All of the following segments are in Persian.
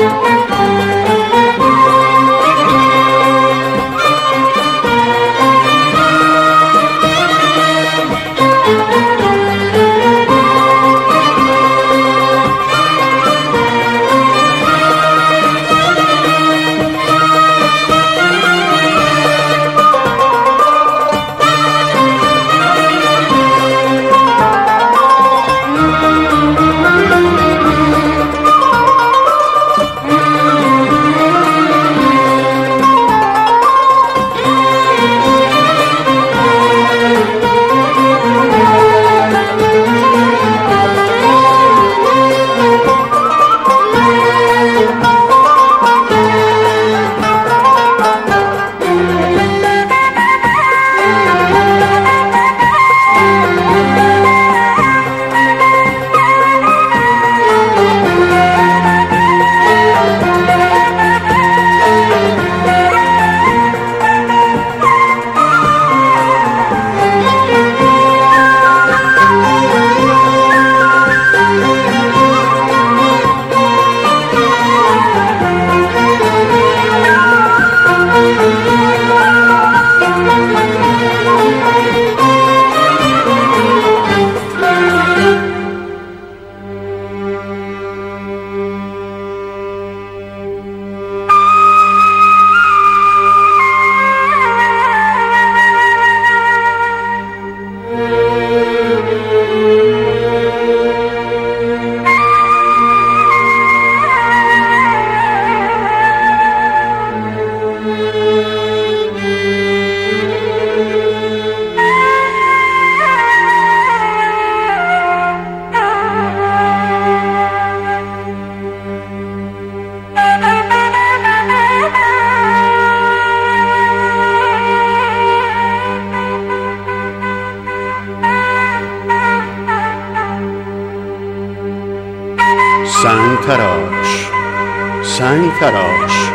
سنگ تراش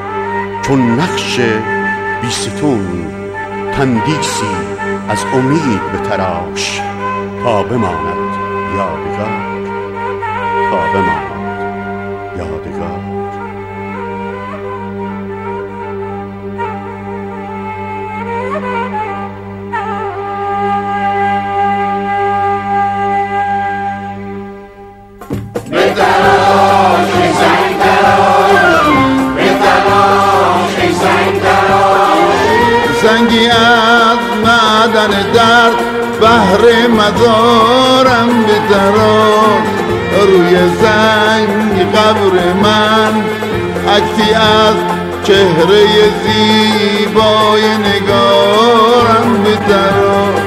چون نقش بیستون، تندیسی از امید به تراش تا بماند یادگار، تا بماند یادگار. زنگی از معدن درد بهر مزارم بتراش، روی زنگ قبر من عکسی از چهره زیبای نگارم بتراش.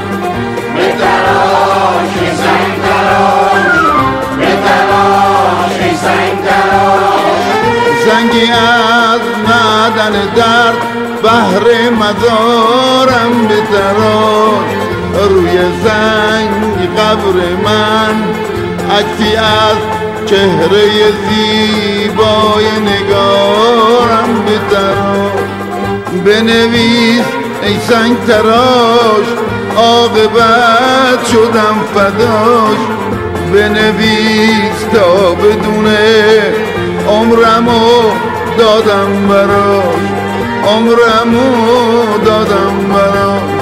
بتراش ای زنگ تراش، بتراش ای زنگ تراش. زنگی از معدن درد بهر مزارم بتراش، روی زنگ قبر من عکسی از چهره زیبای نگارم بتراش. بنویس ای سنگ تراش عاقبت شدم فداش، بنویس تا بدونه عمرمو دادم براش، عمرمو دادم براش.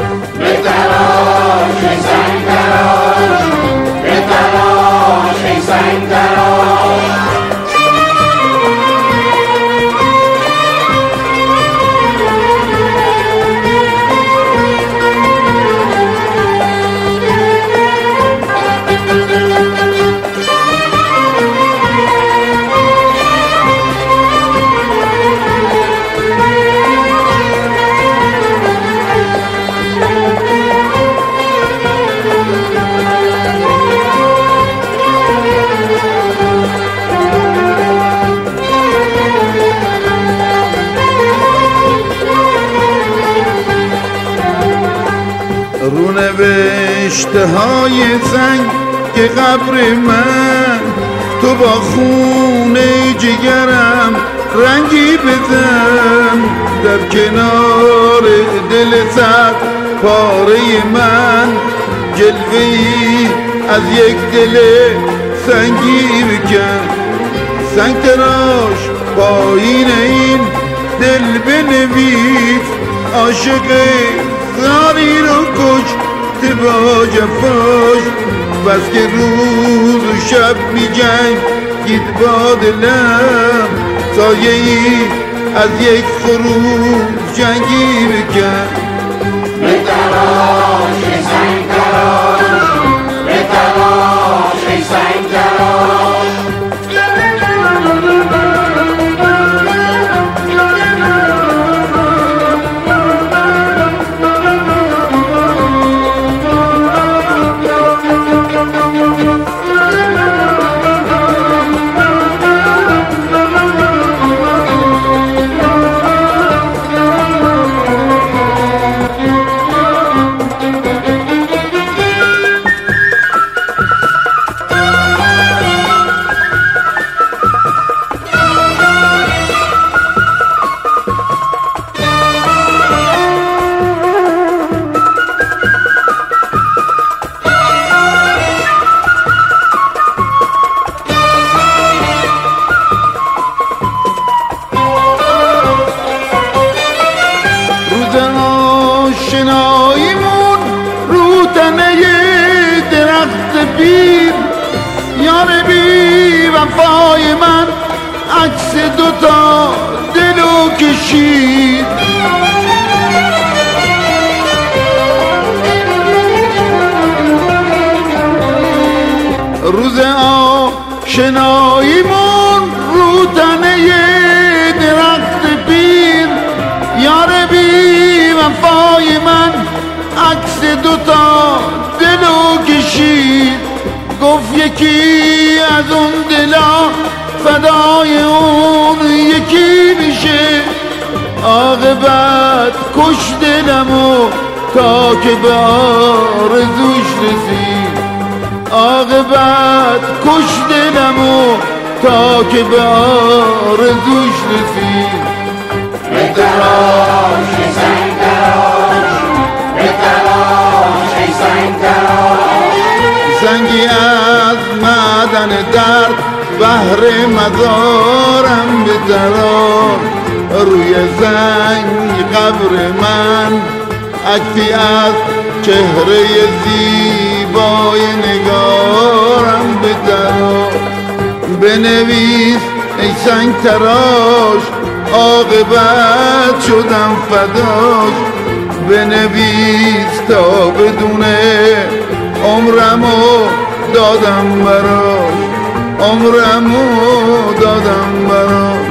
بتراش ای زنگ تراش، بتراش ای زنگ تراش. رونوشته های زنگ که قبر من، تو با خون جگرم رنگی بزن، در کنار دل سر پاره من جلوه‌ای از یک دل سنگی بکن، سنگ تراش پایین این دل بنویس عاشق زاری رو کشته با جفاش بس که روز و شب می جنگید با دلم سایه ای از یک خروج جنگی بکن به تلاش ای سنگ تراش به تلاش ای سنگ تراش آشناییمون رو تنه درخت بیر یار بی وفای من عکس دوتا دلو کشید روز آشناییمون رو تنه درخت بیر یار بی وفای من عکس دوتا دلو کشید گفت یکی از اون دلا فدای اون یکی میشه عاقبت کش دلمو تا که به آرزوش رسید عاقبت کش دلمو تا که به آرزوش رسید به تلاش ای سنگ تراش به تلاش ای سنگ تراش سنگی از معدن درد بهر مزارم به ترار روی سنگ قبر من عکسی از چهره زیبای نگارم به ترار بنویس ای سنگ تراش عاقبت شدم فداش بنویس تا بدونه عمرمو دادم براش عمرمو دادم براش